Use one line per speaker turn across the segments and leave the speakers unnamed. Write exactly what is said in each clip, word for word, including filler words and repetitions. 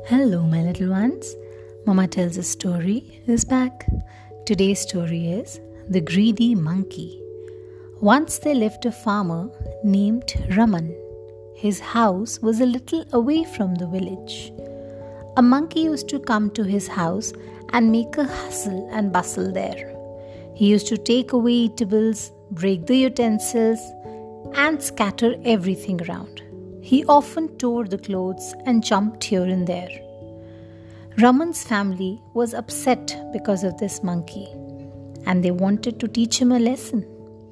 Hello, my little ones. Mama Tells a Story is back. Today's story is The Greedy Monkey. Once there lived a farmer named Raman. His house was a little away from the village. A monkey used to come to his house and make a hustle and bustle there. He used to take away eatables, break the utensils, and scatter everything around. He often tore the clothes and jumped here and there. Raman's family was upset because of this monkey, and they wanted to teach him a lesson.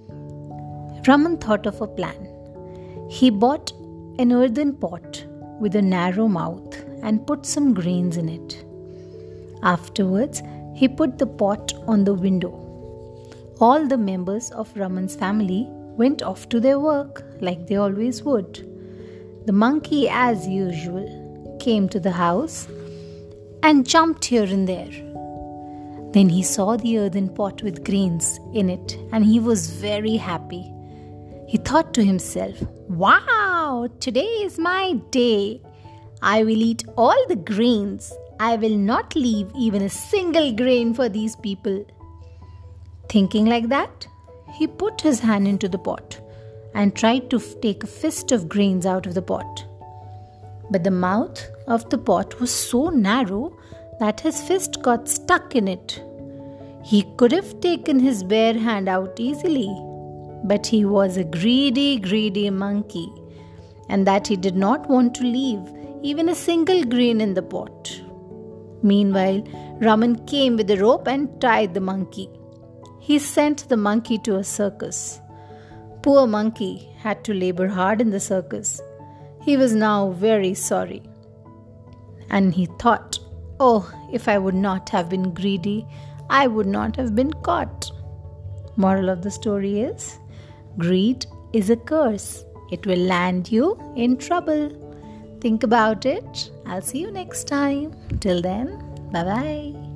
Raman thought of a plan. He bought an earthen pot with a narrow mouth and put some grains in it. Afterwards, he put the pot on the window. All the members of Raman's family went off to their work like they always would. The monkey, as usual, came to the house and jumped here and there. Then he saw the earthen pot with grains in it, and he was very happy. He thought to himself, "Wow, today is my day. I will eat all the grains. I will not leave even a single grain for these people." Thinking like that, he put his hand into the pot and tried to f- take a fist of grains out of the pot. But the mouth of the pot was so narrow that his fist got stuck in it. He could have taken his bare hand out easily, but he was a greedy, greedy monkey, and that he did not want to leave even a single grain in the pot. Meanwhile, Raman came with a rope and tied the monkey. He sent the monkey to a circus. Poor monkey had to labor hard in the circus. He was now very sorry. And he thought, "Oh, if I would not have been greedy, I would not have been caught." Moral of the story is, greed is a curse. It will land you in trouble. Think about it. I'll see you next time. Till then, bye-bye.